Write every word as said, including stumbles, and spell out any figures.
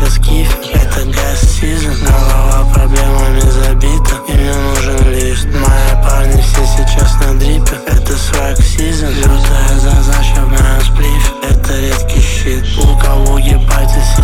это скиф, это газ сезон. Голова проблемами забита, и мне нужен лифт. Мои парни все сейчас на дрипе, это свак сезон. Лютая задача в моем сплифе, это редкий щит. У кого ебать